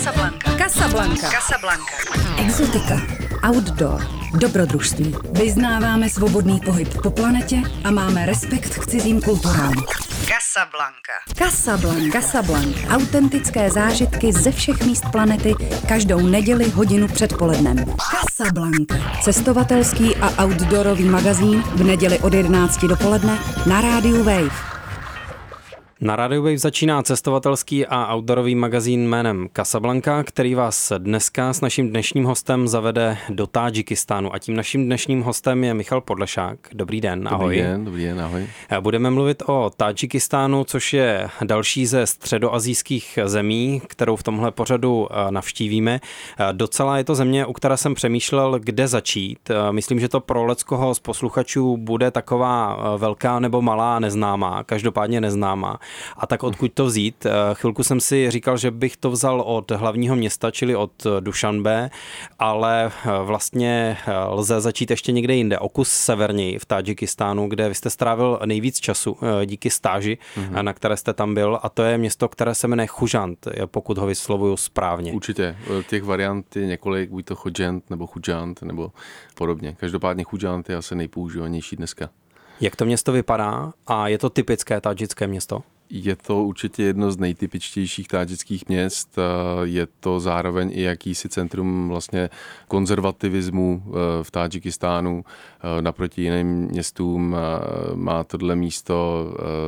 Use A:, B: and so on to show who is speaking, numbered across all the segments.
A: Casablanca. Exotika. Outdoor. Dobrodružství. Vyznáváme svobodný pohyb po planetě a máme respekt k cizím kulturám. Casablanca. Autentické zážitky ze všech míst planety každou neděli hodinu před polednem. Casablanca. Cestovatelský a outdoorový magazín v neděli od 11 dopoledne na rádiu Wave.
B: Na rádiu Wave začíná cestovatelský a outdoorový magazín jménem Casablanca, který vás dneska s naším dnešním hostem zavede do Tádžikistánu. A tím naším dnešním hostem je Michal Podlešák. Dobrý den, ahoj.
C: Dobrý den, ahoj.
B: Budeme mluvit o Tádžikistánu, což je další ze středoasijských zemí, kterou v tomhle pořadu navštívíme. Docela je to země, u které jsem přemýšlel, kde začít. Myslím, že to pro leckoho z posluchačů bude taková velká nebo malá neznámá, každopádně neznámá. A tak odkud to vzít? Chvilku jsem si říkal, že bych to vzal od hlavního města, čili od Dušanbe, ale vlastně lze začít ještě někde jinde, o kus severněji v Tádžikistánu, kde vy jste strávil nejvíc času díky stáži, na které jste tam byl, a to je město, které se jmenuje Chujant, pokud ho vyslovuju správně.
C: Určitě. Těch variant je několik, buď to Chujant nebo Chujant nebo podobně. Každopádně Chujant je asi nejpoužívanější dneska.
B: Jak to město vypadá a je to typické tádžické město?
C: Je to určitě jedno z nejtypičtějších tádžických měst. Je to zároveň i jakýsi centrum vlastně konzervativismu v Tádžikistánu. Naproti jiným městům má tohle místo,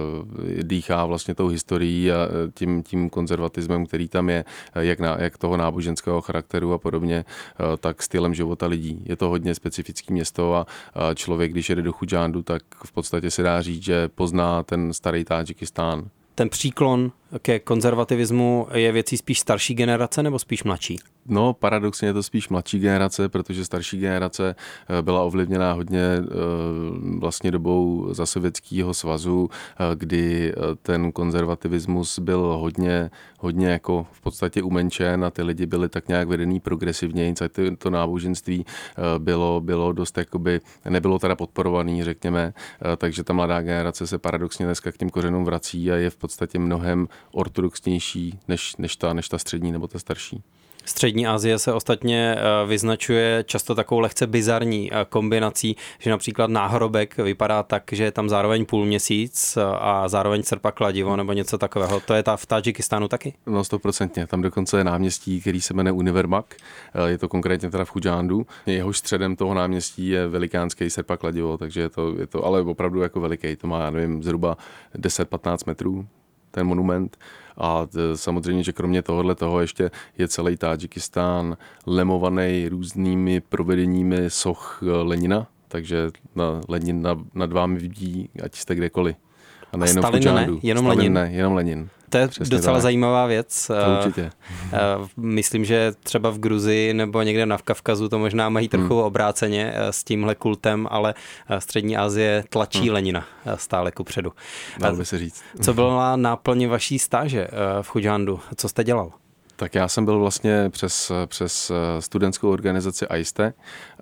C: dýchá vlastně tou historií a tím konzervatismem, který tam je, jak toho náboženského charakteru a podobně, tak stylem života lidí. Je to hodně specifické město a člověk, když jede do Chujandu, tak v podstatě se dá říct, že pozná ten starý Tádžikistán.
B: Ten příklon ke konzervativismu je věcí spíš starší generace nebo spíš mladší?
C: No, paradoxně je to spíš mladší generace, protože starší generace byla ovlivněná hodně vlastně dobou za Sovětského svazu, kdy ten konzervativismus byl hodně jako v podstatě umenčen a ty lidi byli tak nějak vedený progresivněji, to náboženství bylo dost jakoby, nebylo teda podporovaný, řekněme, takže ta mladá generace se paradoxně dneska k těm kořenům vrací a je v podstatě mnohem ortodoxnější než ta střední nebo ta starší.
B: Střední Asie se ostatně vyznačuje často takovou lehce bizarní kombinací, že například náhrobek vypadá tak, že je tam zároveň půlměsíc a zároveň srpa kladivo nebo něco takového. To je v Tádžikistánu taky? No
C: 100%. Tam dokonce je náměstí, který se jmenuje Univermak. Je to konkrétně teda v Chujandu. Jehož středem toho náměstí je velikánský srpa kladivo, takže je to ale opravdu jako veliký. To má, nevím, zhruba 10-15 metrů. Ten monument. A samozřejmě, že kromě toho ještě je celý Tádžikistán lemovaný různými provedeními soch Lenina, takže Lenin nad vámi vidí, ať jste kdekoliv.
B: A nejenom Stalin ne?
C: Jenom Lenin.
B: To je přesně docela tak. Zajímavá věc.
C: To určitě.
B: Myslím, že třeba v Gruzii nebo někde na Kavkazu to možná mají trochu obráceně s tímhle kultem, ale střední Asie tlačí Lenina stále kupředu.
C: Dalo by se říct.
B: Co byla náplň vaší stáže v Chujandu? Co jste dělal?
C: Tak já jsem byl vlastně přes studentskou organizaci AISTE.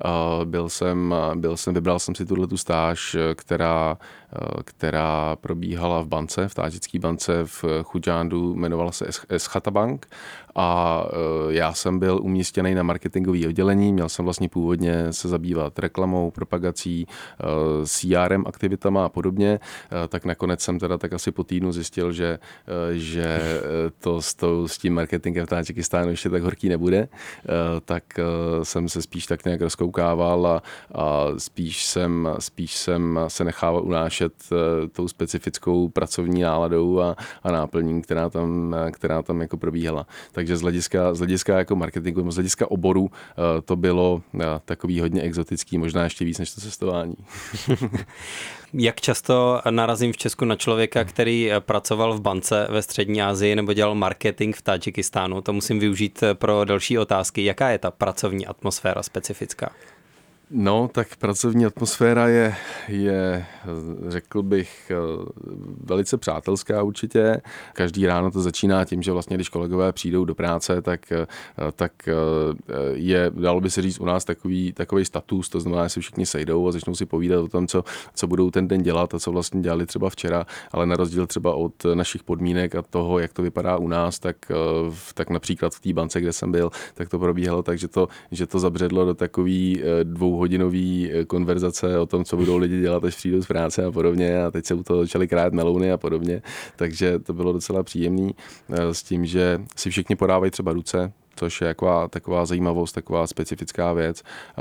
C: Vybral jsem si tuhletu stáž, která probíhala v bance, v tádžické bance v Chujandu, jmenovala se Eskhata Bank. A já jsem byl umístěný na marketingové oddělení, měl jsem vlastně původně se zabývat reklamou, propagací, CRM aktivitama a podobně, tak nakonec jsem teda tak asi po týdnu zjistil, že to s tím marketingem v Tádžikistánu ještě tak horký nebude, tak jsem se spíš tak nějak rozkoukával a spíš jsem se nechával unášet tou specifickou pracovní náladou a náplní, která tam jako probíhala. Takže z hlediska jako marketingu, z hlediska oboru to bylo takový hodně exotický, možná ještě víc než to cestování.
B: Jak často narazím v Česku na člověka, který pracoval v bance ve střední Asii nebo dělal marketing v Tádžikistánu? To musím využít pro další otázky. Jaká je ta pracovní atmosféra specifická?
C: No, tak pracovní atmosféra je, řekl bych, velice přátelská určitě. Každý ráno to začíná tím, že vlastně, když kolegové přijdou do práce, tak je, dalo by se říct, u nás takový status, to znamená, že se všichni sejdou a začnou si povídat o tom, co budou ten den dělat a co vlastně dělali třeba včera, ale na rozdíl třeba od našich podmínek a toho, jak to vypadá u nás, tak například v té bance, kde jsem byl, tak to probíhalo tak, že to zabředlo do takový dvouhodinový konverzace o tom, co budou lidi dělat, až přijdou z práce a podobně, a teď se u toho začali krát melouny a podobně, takže to bylo docela příjemný s tím, že si všichni podávají třeba ruce, což je taková zajímavost, taková specifická věc.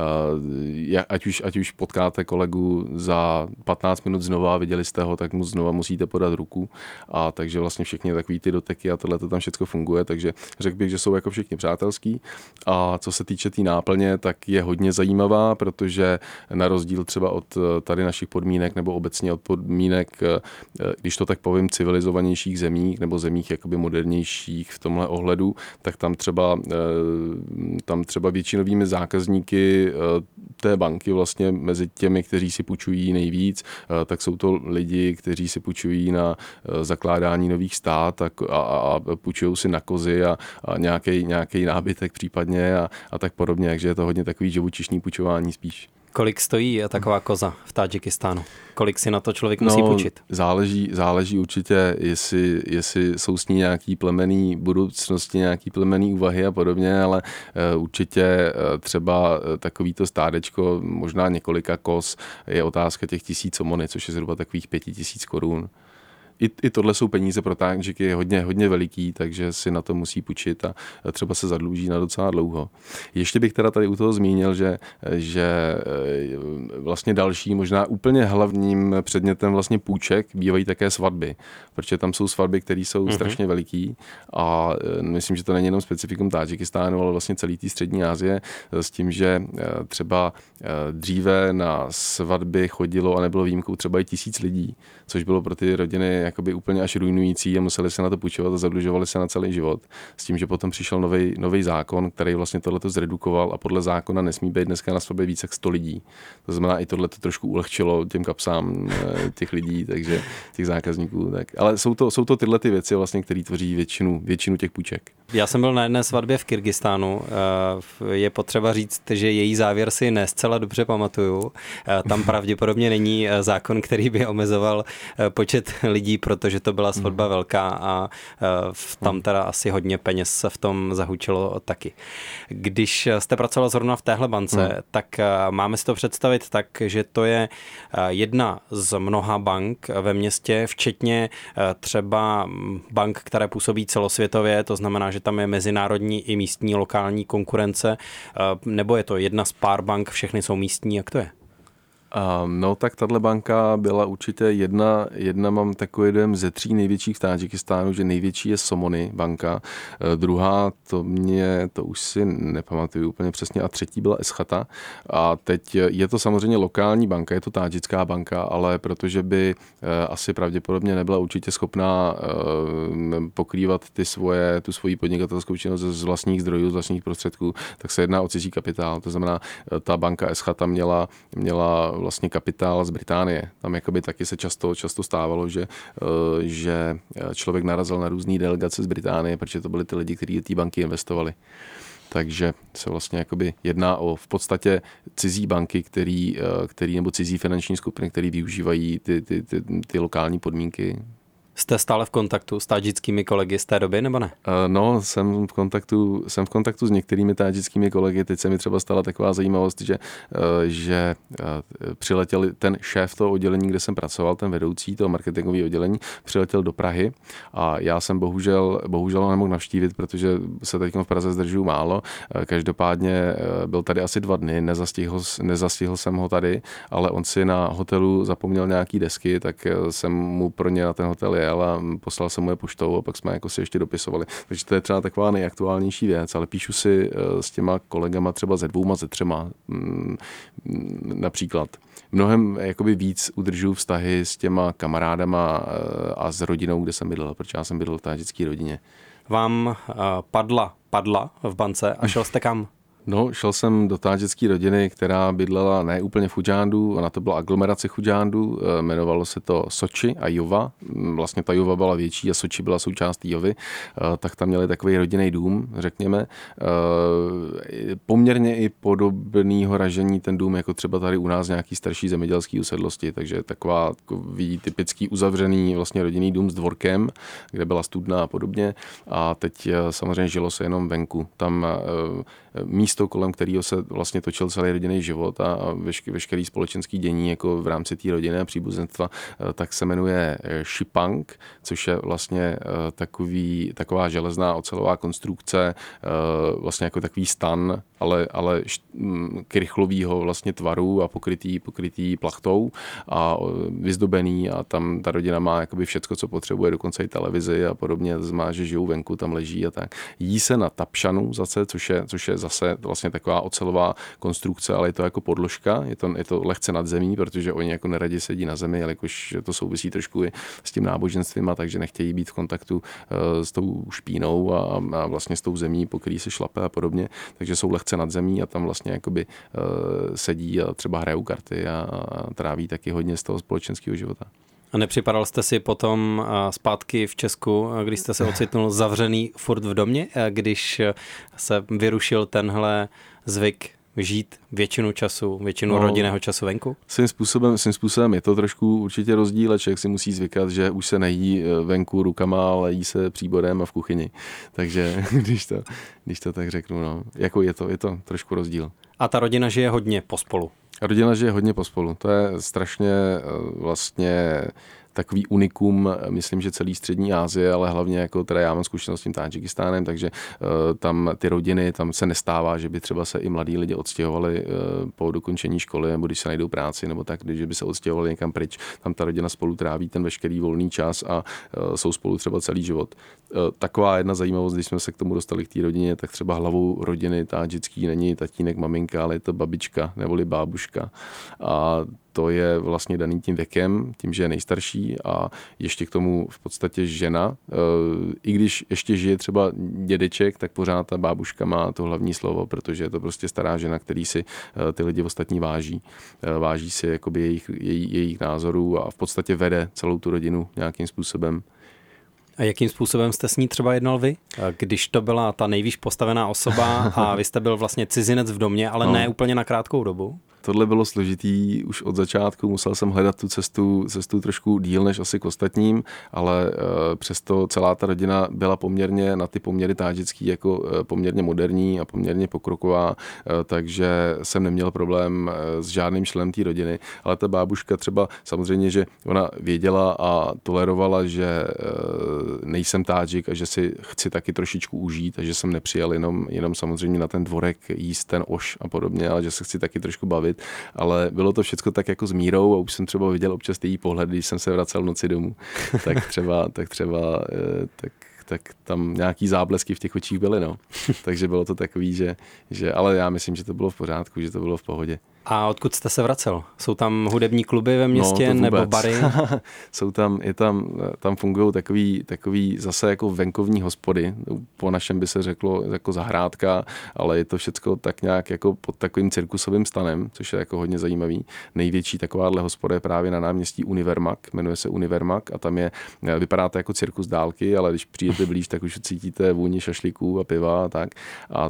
C: Ať už potkáte kolegu za 15 minut znova a viděli jste ho, tak mu znova musíte podat ruku. A takže vlastně všechny takový ty doteky a tohle to tam všechno funguje, takže řekl bych, že jsou jako všichni přátelský. A co se týče té náplně, tak je hodně zajímavá, protože na rozdíl třeba od tady našich podmínek nebo obecně od podmínek, když to tak povím, civilizovanějších zemích nebo zemích jakoby modernějších v tomhle ohledu, tak tam třeba většinovými zákazníky té banky vlastně mezi těmi, kteří si půjčují nejvíc, tak jsou to lidi, kteří si půjčují na zakládání nových stát a půjčují si na kozy a nějaký nábytek případně a tak podobně, takže je to hodně takový živočišný půjčování spíš.
B: Kolik stojí taková koza v Tádžikistánu? Kolik si na to člověk musí půjčit?
C: Záleží určitě, jestli jsou s ní nějaký plemenný budoucnosti, nějaký plemenný úvahy a podobně, ale určitě třeba takovýto stádečko, možná několika koz, je otázka těch 1000 omony, což je zhruba takových 5000 korun. I tohle jsou peníze pro Tádžiky hodně veliký, takže si na to musí půjčit a třeba se zadluží na docela dlouho. Ještě bych teda tady u toho zmínil, že vlastně další, možná úplně hlavním předmětem vlastně půjček bývají také svatby, protože tam jsou svatby, které jsou strašně veliký a myslím, že to není jenom specifikum Tádžikistánu, ale vlastně celý té střední Asie, s tím, že třeba dříve na svatby chodilo a nebylo výjimkou třeba i 1000 lidí, což bylo pro ty rodiny jakoby úplně až ruinující a museli se na to půjčovat a zadlužovali se na celý život. S tím, že potom přišel nový zákon, který vlastně tohleto zredukoval a podle zákona nesmí být dneska na svatbě více jak 100 lidí. To znamená, i tohleto trošku ulehčilo těm kapsám těch lidí, takže těch zákazníků. Tak. Ale jsou to tyhle ty věci vlastně, které tvoří většinu těch půjček.
B: Já jsem byl na jedné svatbě v Kyrgyzstánu. Je potřeba říct, že její závěr si ne zcela dobře pamatuju. Tam pravděpodobně není zákon, který by omezoval počet lidí, protože to byla svatba velká a tam teda asi hodně peněz se v tom zahučilo taky. Když jste pracoval zrovna v téhle bance, tak máme si to představit tak, že to je jedna z mnoha bank ve městě, včetně třeba bank, které působí celosvětově, to znamená, že tam je mezinárodní i místní lokální konkurence, nebo je to jedna z pár bank, všechny jsou místní, jak to je?
C: No tak tahle banka byla určitě jedna mám takový jeden ze 3 největších v Tádžikistánu, že největší je Somony banka, druhá to už si nepamatuju úplně přesně a třetí byla Eschata a teď je to samozřejmě lokální banka, je to tádžická banka, ale protože by asi pravděpodobně nebyla určitě schopná pokrývat tu svoji podnikatelskou činnost z vlastních zdrojů, z vlastních prostředků, tak se jedná o cizí kapitál, to znamená ta banka Eschata měla vlastně kapitál z Británie. Tam jakoby taky se často stávalo, že člověk narazil na různý delegace z Británie, protože to byly ty lidi, kteří do té banky investovali. Takže se vlastně jakoby jedná o v podstatě cizí banky, který nebo cizí finanční skupiny, které využívají ty lokální podmínky.
B: Jste stále v kontaktu s tádžickými kolegy z té doby, nebo ne?
C: No, jsem v kontaktu s některými tádžickými kolegy. Teď se mi třeba stala taková zajímavost, že přiletěl ten šéf toho oddělení, kde jsem pracoval, ten vedoucí toho marketingového oddělení, přiletěl do Prahy a já jsem bohužel nemohl navštívit, protože se teď v Praze zdržuju málo. Každopádně byl tady asi 2 dny, nezastihl jsem ho tady, ale on si na hotelu zapomněl nějaký desky, tak jsem mu pro ně na ten hotel jel a poslal jsem mu je poštou a pak jsme jako si ještě dopisovali. Takže to je třeba taková nejaktuálnější věc, ale píšu si s těma kolegama třeba ze 2, ze 3 například. Mnohem jakoby víc udržuju vztahy s těma kamarádama a s rodinou, kde jsem bydlel, protože já jsem bydlel v tádžické rodině.
B: Vám padla v bance a šel jste kam?
C: No, šel jsem do tádžické rodiny, která bydlela ne úplně v Udžándu, ona to byla aglomerace Udžándu, jmenovalo se to Soči a Jova. Vlastně ta Jova byla větší a Soči byla součástí Jovy, tak tam měli takový rodinný dům, řekněme. Poměrně i podobného ražení ten dům, jako třeba tady u nás nějaký starší zemědělský usedlosti, takže takový typický uzavřený vlastně rodinný dům s dvorkem, kde byla studna a podobně. A teď samozřejmě žilo se jenom venku. Tam místo, kolem kterého se vlastně točil celý rodinný život a veškerý společenský dění jako v rámci té rodiny a příbuzenstva, tak se jmenuje Šipang, což je vlastně taková železná ocelová konstrukce, vlastně jako takový stan, ale krychlovýho vlastně tvaru a pokrytý plachtou a vyzdobený a tam ta rodina má jakoby všecko, co potřebuje, dokonce i televizi a podobně, má, že žijou venku, tam leží a tak. Jí se na tapšanu zase, což je zase vlastně taková ocelová konstrukce, ale je to jako podložka, je to lehce nad zemí, protože oni jako neradi sedí na zemi, jelikož to souvisí trošku i s tím náboženstvím, takže nechtějí být v kontaktu s tou špínou a vlastně s tou zemí, po který se šlape a podobně, takže jsou lehce nad zemí a tam vlastně jakoby sedí a třeba hrajou karty a tráví taky hodně z toho společenského života.
B: A nepřipadal jste si potom zpátky v Česku, když jste se ocitnul zavřený furt v domě, když se vyrušil tenhle zvyk žít většinu rodinného času venku? Svým
C: způsobem je to trošku určitě rozdíl, člověk si musí zvykat, že už se nejí venku rukama, ale jí se příborem a v kuchyni. Takže když to tak řeknu, no, jako je to trošku rozdíl.
B: A ta rodina žije hodně pospolu?
C: Rodina žije hodně pospolu. To je strašně vlastně takový unikum, myslím, že celý střední Asie, ale hlavně jako teda já mám zkušenost s tím Tádžikistánem, takže tam ty rodiny, tam se nestává, že by třeba se i mladí lidi odstěhovali po dokončení školy, nebo když se najdou práci, nebo tak, když by se odstěhovali někam pryč, tam ta rodina spolu tráví ten veškerý volný čas a jsou spolu třeba celý život. Taková jedna zajímavost, když jsme se k tomu dostali k té rodině, tak třeba hlavou rodiny tádžický není tatínek, maminka, ale je to babička neboli bábuška. A to je vlastně daný tím věkem, tím, že je nejstarší a ještě k tomu v podstatě žena. I když ještě žije třeba dědeček, tak pořád ta bábuška má to hlavní slovo, protože je to prostě stará žena, který si ty lidi ostatní váží. Váží si jakoby jejich názorů a v podstatě vede celou tu rodinu nějakým způsobem.
B: A jakým způsobem jste s ní třeba jednal vy? Když to byla ta nejvýš postavená osoba a vy jste byl vlastně cizinec v domě, ale ne úplně na krátkou dobu?
C: Tohle bylo složitý už od začátku, musel jsem hledat tu cestu trošku díl než asi k ostatním, ale přesto celá ta rodina byla poměrně na ty poměry tádžický jako poměrně moderní a poměrně pokroková, takže jsem neměl problém s žádným členem té rodiny, ale ta bábuška třeba samozřejmě, že ona věděla a tolerovala, že nejsem Tádžik a že si chci taky trošičku užít a že jsem nepřijel jenom samozřejmě na ten dvorek jíst ten oš a podobně, ale že se chci taky trošku bavit, ale bylo to všecko tak jako s mírou a už jsem třeba viděl občas její pohled, když jsem se vracel v noci domů, tak tam nějaký záblesky v těch očích byly, no. Takže bylo to takový, že ale já myslím, že to bylo v pořádku, že to bylo v pohodě.
B: A odkud jste se vracel? Jsou tam hudební kluby ve městě nebo bary?
C: Jsou tam fungují takový zase jako venkovní hospody. Po našem by se řeklo jako zahrádka, ale je to všecko tak nějak jako pod takovým cirkusovým stanem, což je jako hodně zajímavý. Největší takováhle hospoda je právě na náměstí Univermak, jmenuje se Univermak a tam vypadá to jako cirkus dálky, ale když přijdete blíž, tak už cítíte vůni šašlíků a piva a tak. A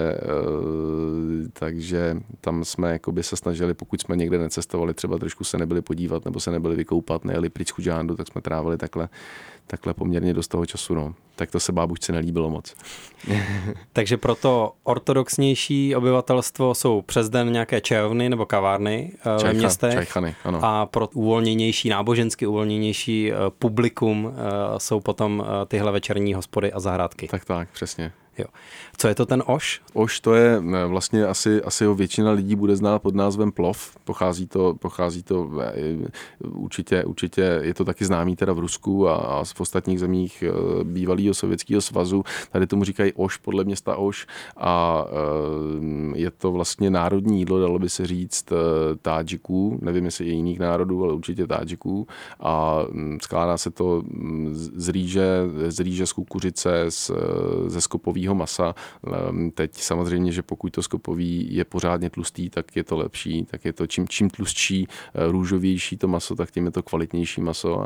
C: takže tam jsme jako by se snažili, pokud jsme někde necestovali, třeba trošku se nebyli podívat nebo se nebyli vykoupat, nejeli pryč z Udžándu, tak jsme trávili takhle poměrně dost toho času. No. Tak to se bábušce nelíbilo moc.
B: Takže pro to ortodoxnější obyvatelstvo jsou přes den nějaké čajovny nebo kavárny ve městech.
C: Čajchany, ano.
B: A pro uvolněnější, nábožensky uvolněnější publikum jsou potom tyhle večerní hospody a zahrádky.
C: Tak, přesně.
B: Jo. Co je to ten oš?
C: Oš to je vlastně asi ho většina lidí bude znát pod názvem plov. Pochází to určitě je to taky známý teda v Rusku a v ostatních zemích bývalého Sovětského svazu. Tady tomu říkají oš podle města Oš a je to vlastně národní jídlo, dalo by se říct Tádžiků, nevím jestli i jiných národů, ale určitě Tádžiků a skládá se to z rýže, z kukuřice, ze skopového skopového masa. Teď samozřejmě, že pokud to skopový je pořádně tlustý, tak je to lepší, tak je to čím tlustší, růžovější to maso, tak tím je to kvalitnější maso a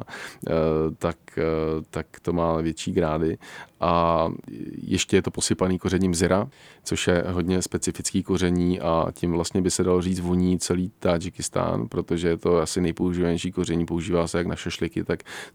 C: tak to má větší grády. A ještě je to posypaný kořením zira, což je hodně specifický koření a tím vlastně by se dalo říct voní celý Tádžikistán, protože je to asi nejpoužívanější koření, používá se jak na šašliky,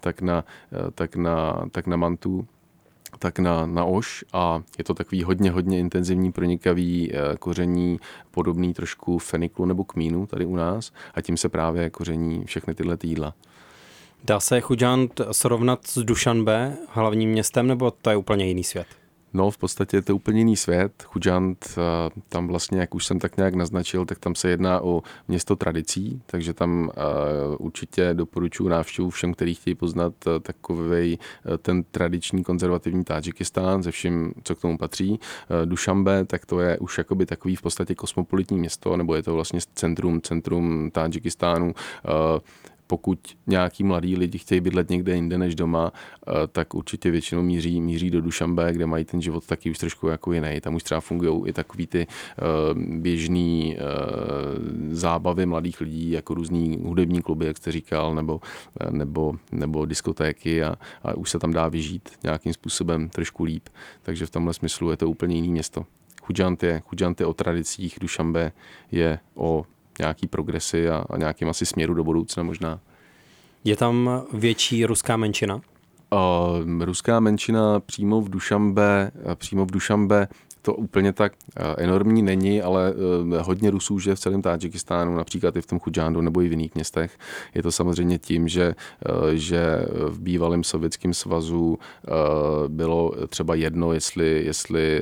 C: tak na mantu, tak na oš a je to takový hodně intenzivní pronikavý koření, podobný trošku feniklu nebo kmínu tady u nás a tím se právě koření všechny tyhle jídla.
B: Dá se Chudžand srovnat s Dušanbe, hlavním městem, nebo to je úplně jiný svět?
C: No, v podstatě je to úplně jiný svět. Chudžand, tam vlastně, jak už jsem tak nějak naznačil, tak tam se jedná o město tradicí, takže tam určitě doporučuji návštěvu všem, kteří chtějí poznat takovej ten tradiční konzervativní Tádžikistán se vším, co k tomu patří. Dušanbe, tak to je už jakoby takový v podstatě kosmopolitní město, nebo je to vlastně centrum Tádžikistánu. Pokud nějaký mladí lidi chtějí bydlet někde jinde než doma, tak určitě většinou míří do Dušanbe, kde mají ten život taky už trošku jako jiný. Tam už třeba fungují i takový ty běžný zábavy mladých lidí, jako různý hudební kluby, jak jste říkal, nebo diskotéky a už se tam dá vyžít nějakým způsobem trošku líp. Takže v tomhle smyslu je to úplně jiný město. Chudžand je o tradicích, Dušanbe je o nějaký progresy a nějakým asi směru do budoucna možná.
B: Je tam větší ruská menšina?
C: Ruská menšina přímo v Dušanbe to úplně tak enormní není, ale hodně Rusů žije v celém Tádžikistánu, například i v tom Chudžándu nebo i v jiných městech. Je to samozřejmě tím, že v bývalém Sovětském svazu bylo třeba jedno, jestli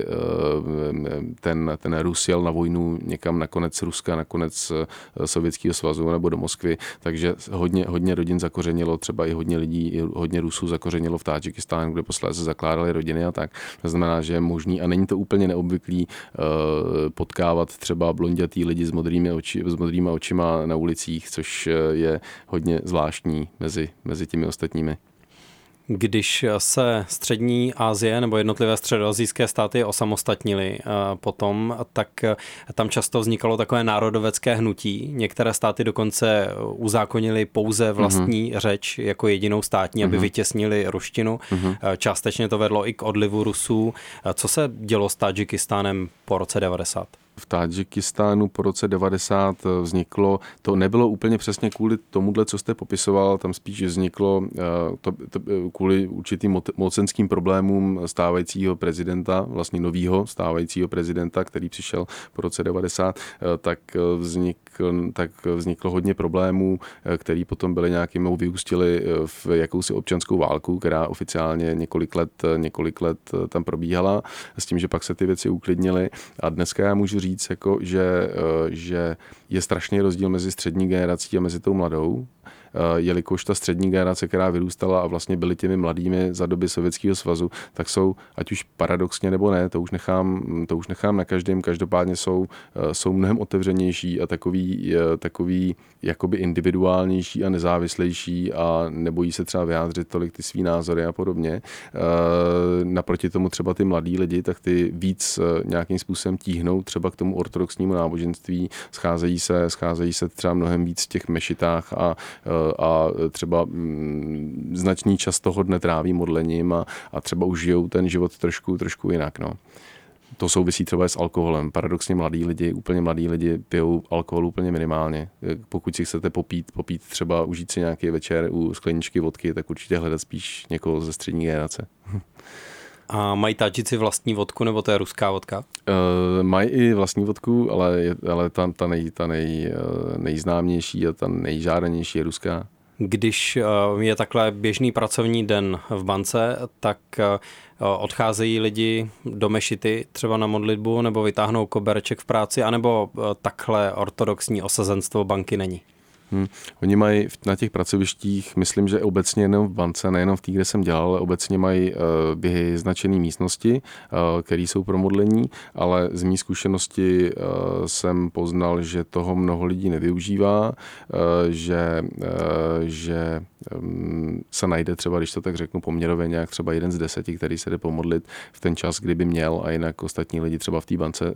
C: ten Rus jel na vojnu někam na konec Ruska, na konec Sovětského svazu nebo do Moskvy, takže hodně rodin zakořenilo, třeba i hodně Rusů zakořenilo v Tádžikistánu, kde posléze zakládaly rodiny a tak. To znamená, že je možný a není to úplně neobvyklý potkávat třeba blondětý lidi s modrýma očima na ulicích, což je hodně zvláštní mezi těmi ostatními.
B: Když se střední Asie nebo jednotlivé středoasijské státy osamostatnily potom, tak tam často vznikalo takové národovecké hnutí. Některé státy dokonce uzákonily pouze vlastní řeč jako jedinou státní, aby vytěsnili ruštinu. Částečně to vedlo i k odlivu Rusů. Co se dělo s Tádžikistánem po roce 90?
C: V Tádžikistánu po roce 90 vzniklo, to nebylo úplně přesně kvůli tomuhle, co jste popisoval, tam spíš vzniklo to kvůli určitým mocenským problémům stávajícího prezidenta, vlastně novýho stávajícího prezidenta, který přišel po roce 90, tak vzniklo hodně problémů, který potom byly nějakým vyústily v jakousi občanskou válku, která oficiálně několik let tam probíhala, s tím, že pak se ty věci uklidnily a dneska já můžu říct, jako, že je strašný rozdíl mezi střední generací a mezi tou mladou, jelikož ta střední generace, která vyrůstala a vlastně byli těmi mladými za doby Sovětského svazu, tak jsou, ať už paradoxně nebo ne, to už nechám na každém, každopádně jsou mnohem otevřenější a takový jakoby individuálnější a nezávislejší a nebojí se třeba vyjádřit tolik ty svý názory a podobně. Naproti tomu třeba ty mladí lidi, tak ty víc nějakým způsobem tíhnou třeba k tomu ortodoxnímu náboženství, scházejí se třeba mnohem víc v těch mešitách a třeba značný čas toho dne tráví modlením a třeba už žijou ten život trošku jinak. No. To souvisí třeba s alkoholem. Paradoxně úplně mladí lidi pijou alkohol úplně minimálně. Pokud si chcete popít třeba užít si nějaký večer u skleničky vodky, tak určitě hledat spíš někoho ze střední generace.
B: A mají Tádžici vlastní vodku, nebo to je ruská vodka?
C: Mají i vlastní vodku, ale ta nejznámější a ta nejžádanější je ruská.
B: Když je takhle běžný pracovní den v bance, tak odcházejí lidi do mešity třeba na modlitbu nebo vytáhnou kobereček v práci, anebo takhle ortodoxní osazenstvo banky není?
C: Oni mají na těch pracovištích, myslím, že obecně jenom v bance, nejenom v té, kde jsem dělal, ale obecně mají běhy značené místnosti, které jsou pro modlení, ale z mý zkušenosti jsem poznal, že toho mnoho lidí nevyužívá, že se najde třeba, když to tak řeknu poměrově, nějak třeba 1 z 10, který se jde pomodlit v ten čas, kdyby měl, a jinak ostatní lidi třeba v té bance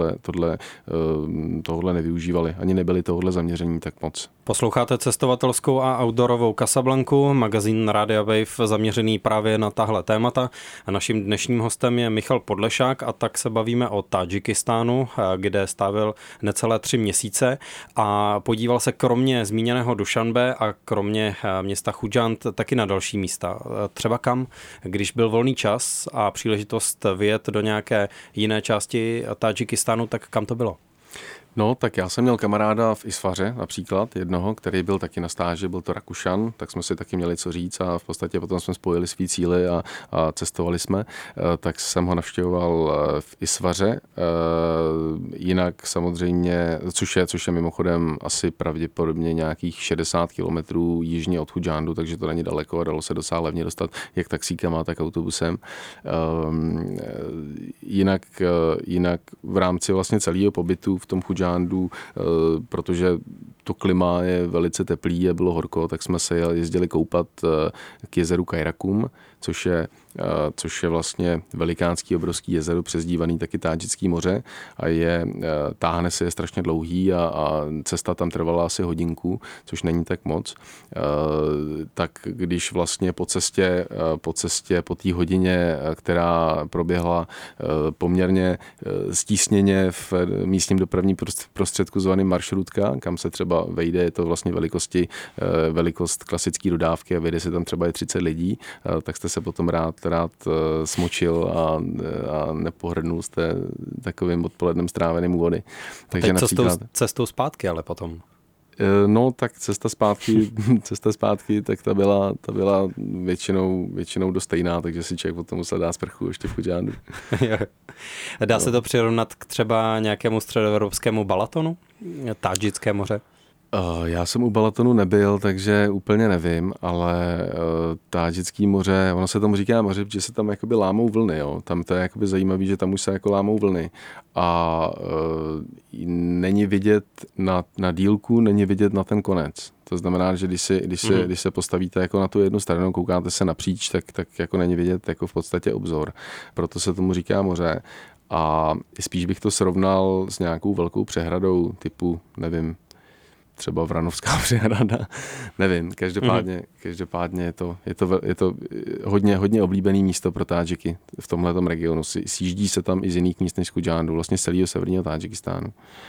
C: tohle nevyužívali. Ani nebyli tohle zaměření tak moc.
B: Posloucháte cestovatelskou a outdoorovou Casablanku, magazín Rádia Wave zaměřený právě na tahle témata. A naším dnešním hostem je Michal Podlešák a tak se bavíme o Tádžikistánu, kde strávil necelé 3 měsíce a podíval se kromě zmíněného Dušanbe a kromě města Chudžant taky na další místa. Třeba kam, když byl volný čas a příležitost vyjet do nějaké jiné části Tádžikistánu, tak kam to bylo?
C: No, tak já jsem měl kamaráda v Isfaře například, jednoho, který byl taky na stáži, byl to Rakušan, tak jsme si taky měli co říct a v podstatě potom jsme spojili svý cíly a cestovali jsme, tak jsem ho navštěvoval v Isfaře, jinak samozřejmě, což je mimochodem asi pravděpodobně nějakých 60 kilometrů jižně od Chudžándu, takže to není daleko a dalo se docela levně dostat jak taxíkama, tak autobusem. Jinak v rámci vlastně celého pobytu v tom Chudžándu, protože to klima je velice teplý a bylo horko, tak jsme se jezdili koupat k jezeru Kajrakum, což je vlastně velikánský obrovský jezero, přezdívaný taky Tádžické moře a táhne se, je strašně dlouhý a cesta tam trvala asi hodinku, což není tak moc. Tak když vlastně po té hodině, která proběhla poměrně stísněně v místním dopravním prostředku zvaným maršrutka, kam se třeba vejde, je to vlastně velikost klasické dodávky a vejde se tam třeba 30 lidí, tak jste se potom rád smočil a nepohrdnul jste takovým odpolednem stráveným u vody. Takže
B: teď cestou zpátky, ale potom.
C: No, tak cesta zpátky, tak ta byla většinou dost stejná, takže si člověk potom musel dát sprchu ještě v Chudžándu.
B: Dá se to přirovnat k třeba nějakému středoevropskému Balatonu? Tádžické moře?
C: Já jsem u Balatonu nebyl, takže úplně nevím, ale Tádžické moře, ono se tomu říká moře, že se tam jakoby lámou vlny, jo. Tam to je jakoby zajímavý, že tam už se jako lámou vlny a není vidět na dílku, není vidět na ten konec. To znamená, že když se postavíte jako na tu jednu stranu, koukáte se napříč, tak jako není vidět jako v podstatě obzor. Proto se tomu říká moře. A spíš bych to srovnal s nějakou velkou přehradou typu, nevím, třeba Vranovská přehrada, nevím, každopádně je to hodně oblíbený místo pro Tádžiky v tomhletom regionu. Sjíždí se tam i z jiných míst než Chudžándu, vlastně z celého severního Tádžikistánu.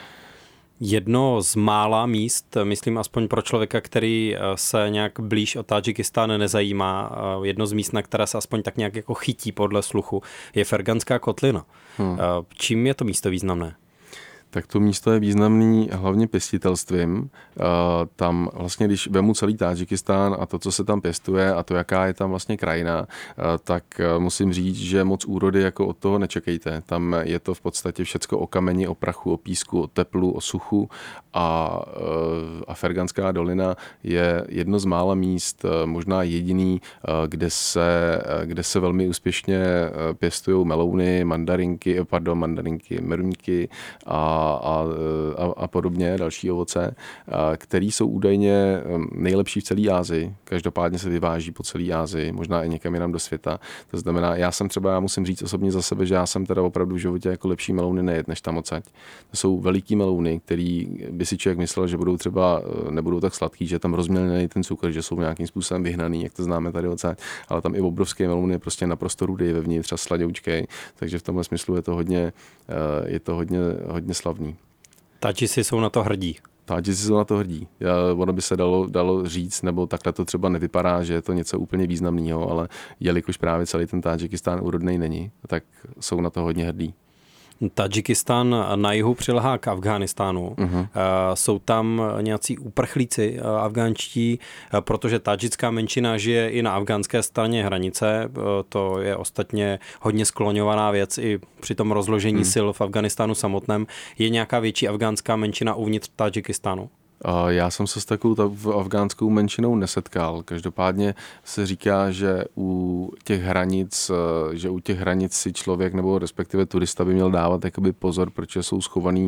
B: Jedno z mála míst, myslím aspoň pro člověka, který se nějak blíž o Tádžikistán nezajímá, jedno z míst, na které se aspoň tak nějak jako chytí podle sluchu, je Ferganská kotlina. Čím je to místo významné?
C: Tak to místo je významný hlavně pěstitelstvím. Tam vlastně, když vemu celý Tádžikistán a to, co se tam pěstuje a to, jaká je tam vlastně krajina, tak musím říct, že moc úrody jako od toho nečekejte. Tam je to v podstatě všecko o kameni, o prachu, o písku, o teplu, o suchu a Ferganská dolina je jedno z mála míst, možná jediný, kde se velmi úspěšně pěstují melouny, mandarinky, meruňky a podobně, další ovoce, které jsou údajně nejlepší v celé Asii. Každopádně se vyváží po celé Asii, možná i někam jinam do světa. To znamená, já musím říct osobně za sebe, že já jsem teda opravdu v životě jako lepší melouny nejet než tam odsaď. To jsou veliký melouny, který by si člověk myslel, že nebudou tak sladký, že tam rozmělněný ten cukr, že jsou nějakým způsobem vyhnaný, jak to známe tady odsaď, ale tam i obrovské melouny je prostě naprosto rudý vevnitř a sladoučkej, takže v tomhle smyslu je to hodně slavný.
B: Tádžici jsou na to hrdí.
C: Tádžici jsou na to hrdí. Ono by se dalo říct, nebo takhle to třeba nevypadá, že je to něco úplně významného, ale jelikož právě celý ten Tádžikistán úrodnej není, tak jsou na to hodně hrdí.
B: Tadžikistán na jihu přiléhá k Afghánistánu. Jsou tam nějací uprchlíci afgánští, protože tadžická menšina žije i na afgánské straně hranice. To je ostatně hodně skloňovaná věc i při tom rozložení sil v Afghánistánu samotném. Je nějaká větší afgánská menšina uvnitř Tadžikistánu?
C: Já jsem se s takovou afgánskou menšinou nesetkal. Každopádně se říká, že u těch hranic si člověk nebo respektive turista by měl dávat jakoby pozor, protože jsou schovaný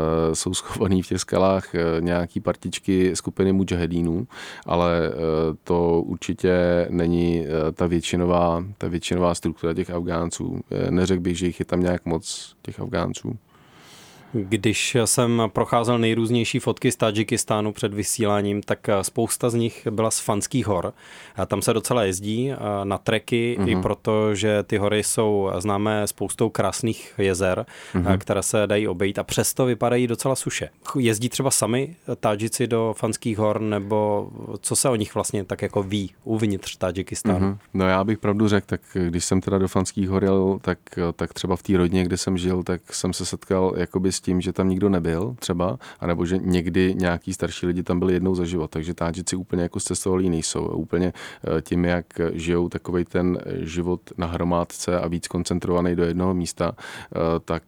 C: v těch skalách nějaký partičky skupiny mudžahedínů, ale to určitě není ta většinová struktura těch Afgánců. Neřekl bych, že jich je tam nějak moc, těch Afgánců.
B: Když jsem procházel nejrůznější fotky z Tadžikistánu před vysíláním, tak spousta z nich byla z Fanských hor. A tam se docela jezdí na treky, i proto, že ty hory jsou známé spoustou krásných jezer, které se dají obejít a přesto vypadají docela suše. Jezdí třeba sami Tadžici do Fanských hor, nebo co se o nich vlastně tak jako ví uvnitř Tadžikistánu?
C: No já bych pravdu řekl, tak když jsem teda do Fanských hor jel, tak třeba v té rodině, kde jsem žil, tak jsem se setkal jakoby s tím, že tam nikdo nebyl třeba, anebo že někdy nějaký starší lidi tam byli jednou za život, takže Tádžici úplně jako zcestovalí nejsou. Úplně tím, jak žijou takovej ten život na hromádce a víc koncentrovaný do jednoho místa, tak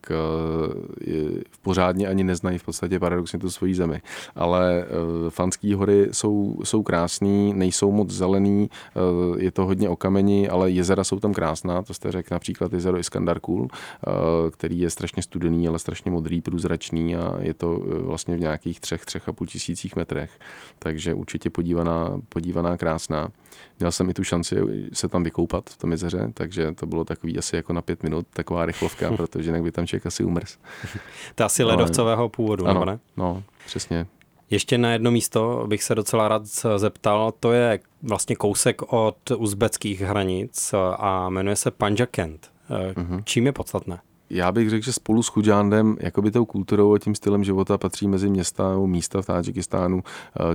C: pořádně ani neznají v podstatě paradoxně tu svoji zemi. Ale Fanský hory jsou krásný, nejsou moc zelený, je to hodně o kameni, ale jezera jsou tam krásná, to jste řekl například jezero Iskandarkul, který je strašně studený, ale strašně modrý, průzračný a je to vlastně v nějakých 3,5 tisících metrech. Takže určitě podívaná krásná. Měl jsem i tu šanci se tam vykoupat v tom jezeře, takže to bylo takový asi jako na 5 minut, taková rychlovka, protože jinak by tam člověk asi umrz.
B: To asi ledovcového původu,
C: ano,
B: nebo ne?
C: No, přesně.
B: Ještě na jedno místo bych se docela rád zeptal, to je vlastně kousek od uzbeckých hranic a jmenuje se Panjakent. Čím je podstatné?
C: Já bych řekl, že spolu s Chudžándem, jakoby tou kulturou a tím stylem života patří mezi města nebo místa v Tádžikistánu,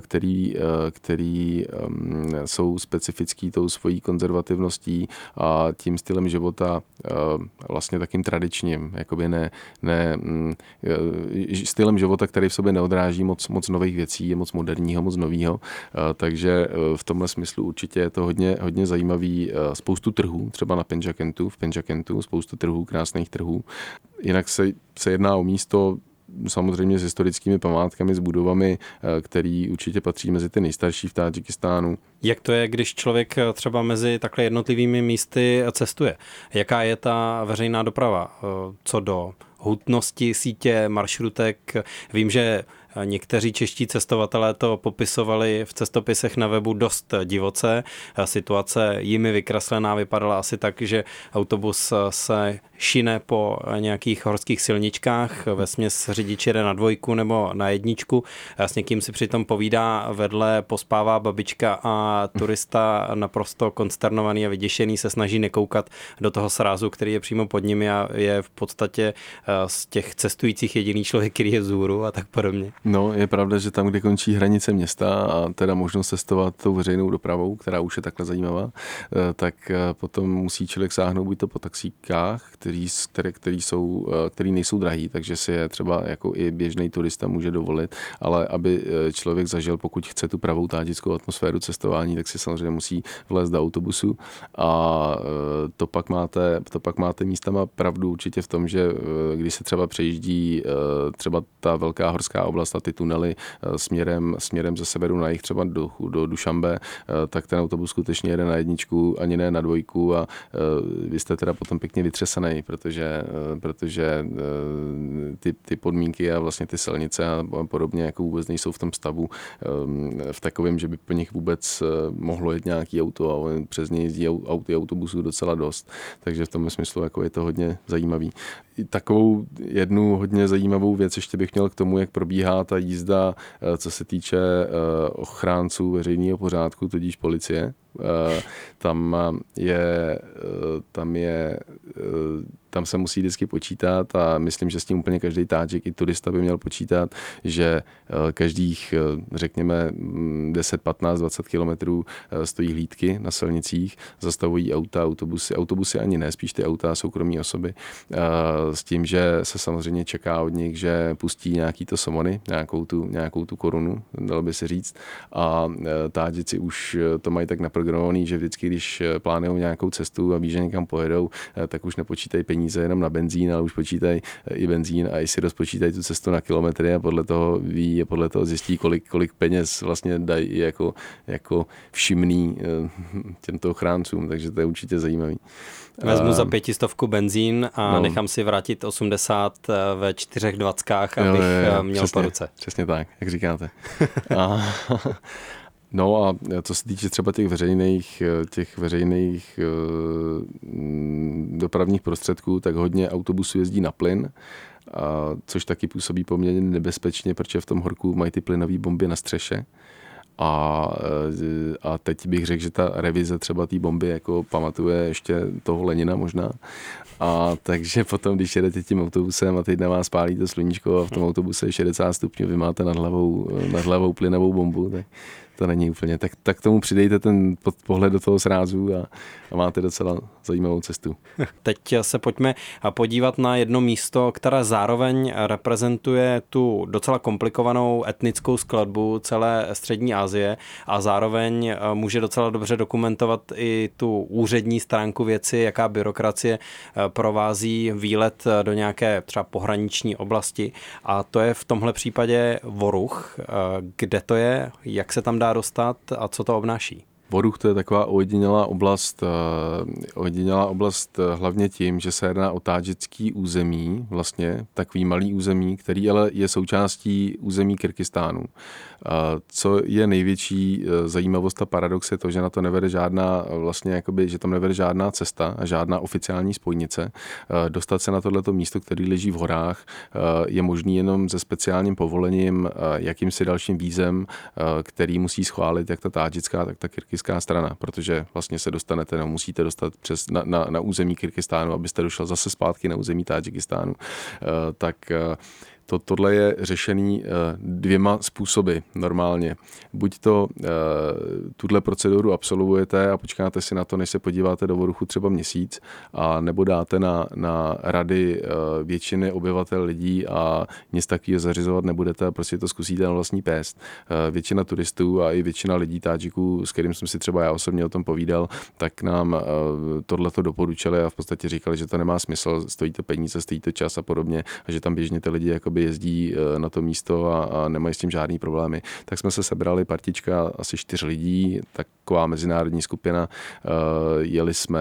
C: který jsou specifický tou svojí konzervativností a tím stylem života vlastně takým tradičním, jakoby stylem života, který v sobě neodráží moc nových věcí, je moc moderního, moc novýho, takže v tomhle smyslu určitě je to hodně zajímavý. Spoustu trhů, třeba v Panjakentu, spoustu trhů, krásných trhů. Jinak se jedná o místo samozřejmě s historickými památkami, s budovami, který určitě patří mezi ty nejstarší v Tádžikistánu.
B: Jak to je, když člověk třeba mezi takhle jednotlivými místy cestuje? Jaká je ta veřejná doprava? Co do hutnosti sítě, maršrutek? Vím, že někteří čeští cestovatelé to popisovali v cestopisech na webu dost divoce. Situace jimi vykreslená vypadala asi tak, že autobus se šine po nějakých horských silničkách, vesměs řidič jede na 2 nebo na 1, s někým si přitom povídá, vedle pospává babička a turista naprosto konsternovaný a vyděšený se snaží nekoukat do toho srázu, který je přímo pod nimi a je v podstatě z těch cestujících jediný člověk, který je vzhůru a tak podobně.
C: No, je pravda, že tam, kde končí hranice města a teda možnost cestovat tou veřejnou dopravou, která už je takhle zajímavá, tak potom musí člověk sáhnout buď to po taxíkách, který nejsou drahý, takže si je třeba jako i běžný turista může dovolit, ale aby člověk zažil, pokud chce tu pravou tádžickou atmosféru cestování, tak si samozřejmě musí vlézt do autobusu a to pak máte místama pravdu určitě v tom, že když se třeba přejíždí třeba ta velká horská oblast a ty tunely směrem ze severu na jih třeba do Dušanbe, tak ten autobus skutečně jede na 1, ani ne na 2 a vy jste teda potom pěkně vytřesaný, protože ty podmínky a vlastně ty silnice a podobně jako vůbec nejsou v tom stavu v takovém, že by po nich vůbec mohlo jet nějaký auto a přes ně jezdí autobusů docela dost. Takže v tom smyslu jako je to hodně zajímavý. Takovou jednu hodně zajímavou věc ještě bych měl k tomu, jak probíhá ta jízda, co se týče ochránců veřejného pořádku, tudíž policie. Tam se musí vždycky počítat a myslím, že s tím úplně každý Tádžik i turista by měl počítat, že každých, řekněme, 10, 15, 20 kilometrů stojí hlídky na silnicích, zastavují auta, autobusy ani ne, spíš ty auta soukromí osoby, s tím, že se samozřejmě čeká od nich, že pustí nějaký to somony, nějakou tu korunu, dalo by se říct, a Tádžici už to mají tak naprogramované, naprogramovaný, že vždycky, když plánují nějakou cestu a ví, že někam pojedou, tak už nepočítají peníze jenom na benzín, ale už počítají i benzín a i si rozpočítají tu cestu na kilometry a podle toho ví, podle toho zjistí, kolik peněz vlastně dají jako všimný těmto ochráncům, takže to je určitě zajímavý.
B: Vezmu za 500 benzín a nechám si vrátit 80 ve 4,20, abych měl
C: přesně,
B: po ruce.
C: Přesně tak, jak říkáte. No a co se týče třeba těch veřejných dopravních prostředků, tak hodně autobusů jezdí na plyn, což taky působí poměrně nebezpečně, protože v tom horku mají ty plynové bomby na střeše. A teď bych řekl, že ta revize třeba té bomby jako pamatuje ještě toho Lenina možná. A takže potom, když jedete tím autobusem a teď na vás pálí to sluníčko a v tom autobuse je 60 stupňů, vy máte nad hlavou plynovou bombu, tak to není úplně. Tak tomu přidejte ten pohled do toho srázu a máte docela zajímavou cestu.
B: Teď se pojďme podívat na jedno místo, které zároveň reprezentuje tu docela komplikovanou etnickou skladbu celé střední Asie a zároveň může docela dobře dokumentovat i tu úřední stránku věci, jaká byrokracie provází výlet do nějaké třeba pohraniční oblasti. A to je v tomhle případě Voruch. Kde to je, jak se tam dá dostat a co to obnáší?
C: Voruch to je taková ojedinělá oblast hlavně tím, že se jedná o tádžický území, vlastně takový malý území, který ale je součástí území Kyrgyzstánu. Co je největší zajímavost a paradox je to, že na to nevede žádná, vlastně jakoby, že tam nevede žádná cesta a žádná oficiální spojnice. Dostat se na tohleto místo, který leží v horách, je možný jenom se speciálním povolením, jakýmsi dalším vízem, který musí schválit jak ta tádžická, tak ta kyrgyzská strana, protože vlastně se dostanete, musíte dostat na území Kyrgyzstánu, abyste došel zase zpátky na území Tádžikistánu. Tohle je řešený dvěma způsoby normálně. Buď to tuhle proceduru absolvujete a počkáte si na to, než se podíváte do Voruchu třeba měsíc, a nebo dáte na rady většiny obyvatel lidí a nic takového zařizovat nebudete a prostě to zkusíte na vlastní pést. Většina turistů a i většina lidí Tádžiků, s kterým jsem si třeba já osobně o tom povídal, tak nám tohleto doporučili a v podstatě říkali, že to nemá smysl, stojí to peníze, stojí to čas a podobně a že tam běžně ty lidi jezdí na to místo a nemají s tím žádný problémy. Tak jsme se sebrali partička asi 4 lidí, taková mezinárodní skupina, jeli jsme.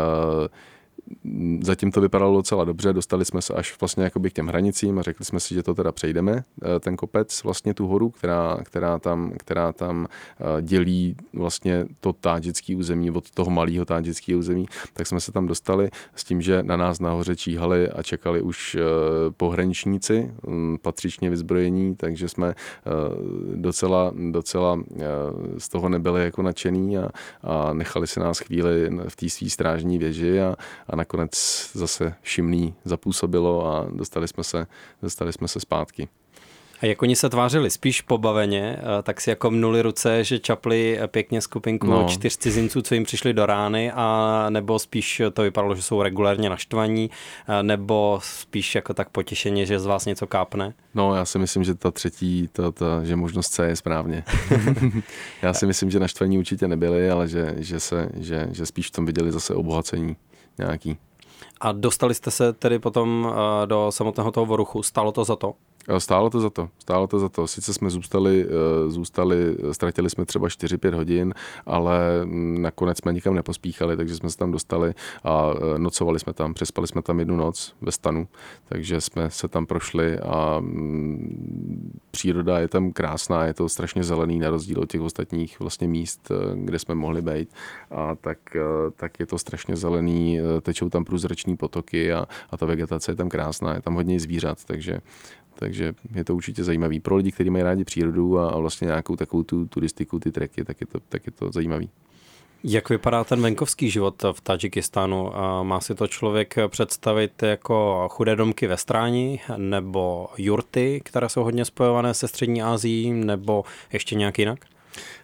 C: Zatím to vypadalo docela dobře, dostali jsme se až vlastně jakoby k těm hranicím a řekli jsme si, že to teda přejdeme, ten kopec, vlastně tu horu, která tam dělí vlastně to tádžické území od toho malého tádžického území, tak jsme se tam dostali s tím, že na nás nahoře číhali a čekali už pohraničníci, patřičně vyzbrojení, takže jsme docela z toho nebyli jako nadšený a nechali si nás chvíli v té svý strážní věži a nakonec zase všimný zapůsobilo a dostali jsme se zpátky.
B: A jak oni se tvářili? Spíš pobaveně, tak si jako mnuli ruce, že čapli pěkně skupinku 4 cizinců, co jim přišli do rány, a nebo spíš to vypadalo, že jsou regulérně naštvaní, nebo spíš jako tak potěšeně, že z vás něco kápne?
C: No, já si myslím, že ta třetí, že možnost C je správně. Já si myslím, že naštvaní určitě nebyli, ale že spíš v tom viděli zase obohacení nějaký.
B: A dostali jste se tedy potom do samotného toho Voruchu? Stálo to za to?
C: Stálo to za to. Sice jsme zůstali, ztratili jsme třeba 4-5 hodin, ale nakonec jsme nikam nepospíchali, takže jsme se tam dostali a nocovali jsme tam, přespali jsme tam 1 noc ve stanu, takže jsme se tam prošli a příroda je tam krásná, je to strašně zelený na rozdíl od těch ostatních vlastně míst, kde jsme mohli být, a tak je to strašně zelený, tečou tam průzrační potoky a ta vegetace je tam krásná, je tam hodně zvířat, takže je to určitě zajímavý. Pro lidi, kteří mají rádi přírodu a vlastně nějakou takovou tu turistiku, ty treky, tak je to zajímavý.
B: Jak vypadá ten venkovský život v Tádžikistánu? Má si to člověk představit jako chudé domky ve stráni, nebo jurty, které jsou hodně spojované se střední Asií, nebo ještě nějak jinak?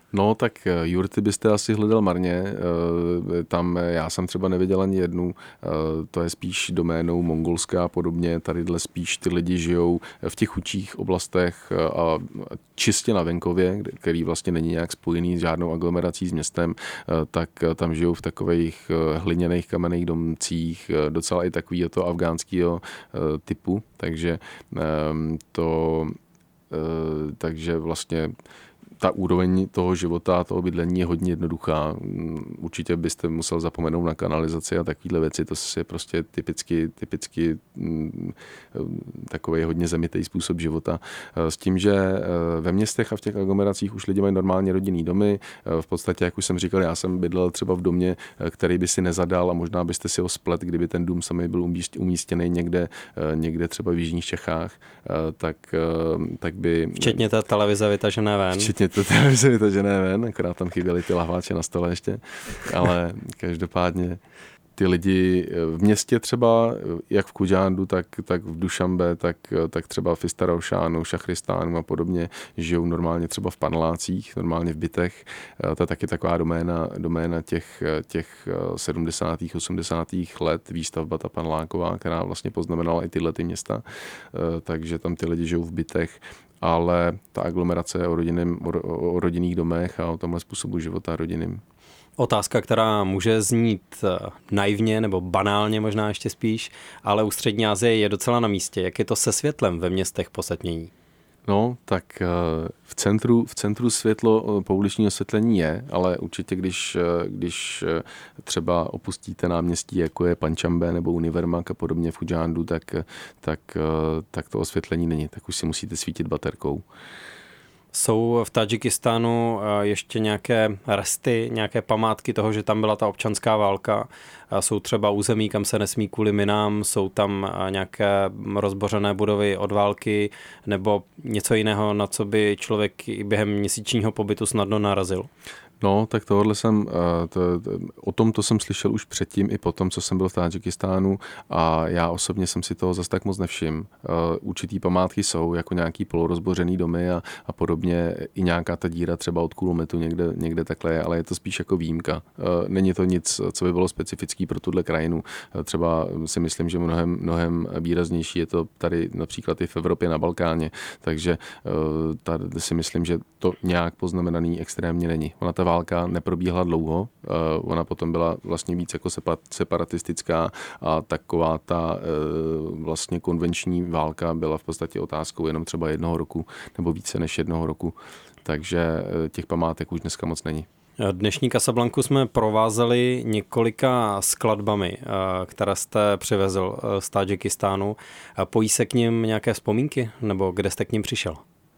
C: No tak jurty byste asi hledal marně, tam já jsem třeba neviděl ani jednu, to je spíš doménou Mongolska a podobně, tadyhle spíš ty lidi žijou v těch chudších oblastech a čistě na venkově, který vlastně není nějak spojený s žádnou aglomerací s městem, tak tam žijou v takových hliněných kamenných domcích, docela i takovýho afgánského typu, takže vlastně ta úroveň toho života, toho bydlení je hodně jednoduchá. Určitě byste musel zapomenout na kanalizaci a takovéhle věci. To je prostě typicky takový hodně zemitý způsob života. S tím, že ve městech a v těch aglomeracích už lidi mají normálně rodinný domy. V podstatě, jak už jsem říkal, já jsem bydlel třeba v domě, který by si nezadal a možná byste si ho splet, kdyby ten dům samý byl umístěný někde třeba v jižních Čechách, tak by...
B: Včetně té televize vytažené ven.
C: To televize vytažené ven, akorát tam chyběly ty lahváče na stole ještě, ale každopádně ty lidi v městě třeba, jak v Kudžándu, tak v Dušanbe, tak třeba v Istarošánu, Šachristánu a podobně, žijou normálně třeba v panelácích, normálně v bytech. To je taky taková doména těch 70. 80. let, výstavba ta paneláková, která vlastně poznamenala i tyhle ty města, takže tam ty lidi žijou v bytech, ale ta aglomerace je o rodinných domech a o tomhle způsobu života rodinným.
B: Otázka, která může znít naivně nebo banálně možná ještě spíš, ale u Střední Asie je docela na místě. Jak je to se světlem ve městech po setmění?
C: No, tak v centru světlo pouliční osvětlení je, ale určitě, když třeba opustíte náměstí, jako je Panchambe nebo Univermak a podobně v Kudžándu, tak to osvětlení není, tak už si musíte svítit baterkou.
B: Jsou v Tadžikistánu ještě nějaké resty, nějaké památky toho, že tam byla ta občanská válka? Jsou třeba území, kam se nesmí kvůli minám, jsou tam nějaké rozbořené budovy od války nebo něco jiného, na co by člověk i během měsíčního pobytu snadno narazil?
C: No, tak o tomto jsem slyšel už předtím i potom, co jsem byl v Tadžikistánu a já osobně jsem si toho zas tak moc nevšiml. Určitý památky jsou, jako nějaký polorozbořený domy a podobně, i nějaká ta díra třeba od kulometu někde takhle je, ale je to spíš jako výjimka. Není to nic, co by bylo specifický pro tuhle krajinu. Třeba si myslím, že mnohem výraznější je to tady například i v Evropě na Balkáně, takže tady si myslím, že to nějak poznamenaný extrémně není. Ona ta válka neprobíhala dlouho, ona potom byla vlastně víc jako separatistická a taková ta vlastně konvenční válka byla v podstatě otázkou jenom třeba 1 roku nebo více než 1 roku, takže těch památek už dneska moc není.
B: Dnešní Casablanku jsme provázeli několika skladbami, které jste přivezl z Tadžikistánu. Pojí se k nim nějaké vzpomínky, nebo kde jste k nim přišel?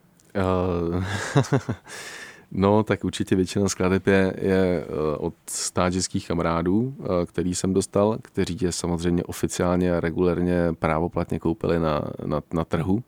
C: No, tak určitě většina skladeb je od tádžických kamarádů, který jsem dostal, kteří je samozřejmě oficiálně a regulérně právoplatně koupili na trhu.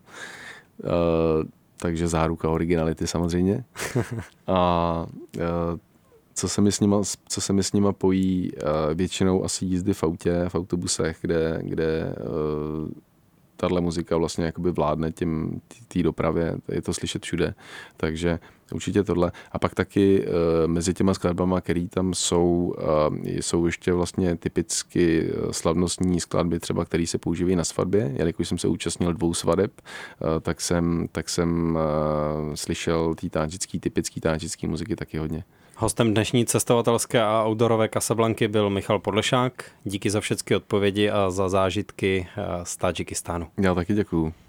C: Takže záruka originality samozřejmě. A co se mi s nima pojí, většinou asi jízdy v autě, v autobusech, kde tahle muzika vlastně jakoby vládne té dopravě, je to slyšet všude, takže určitě tohle. A pak taky mezi těma skladbama, které tam jsou ještě vlastně typicky slavnostní skladby, třeba které se používají na svatbě. Jelikož jsem se účastnil 2 svadeb, tak jsem slyšel typický tádžický muziky taky hodně.
B: Hostem dnešní cestovatelské a outdoorové Casablanky byl Michal Podlešák. Díky za všechny odpovědi a za zážitky z Tadžikistánu.
C: Já taky děkuju.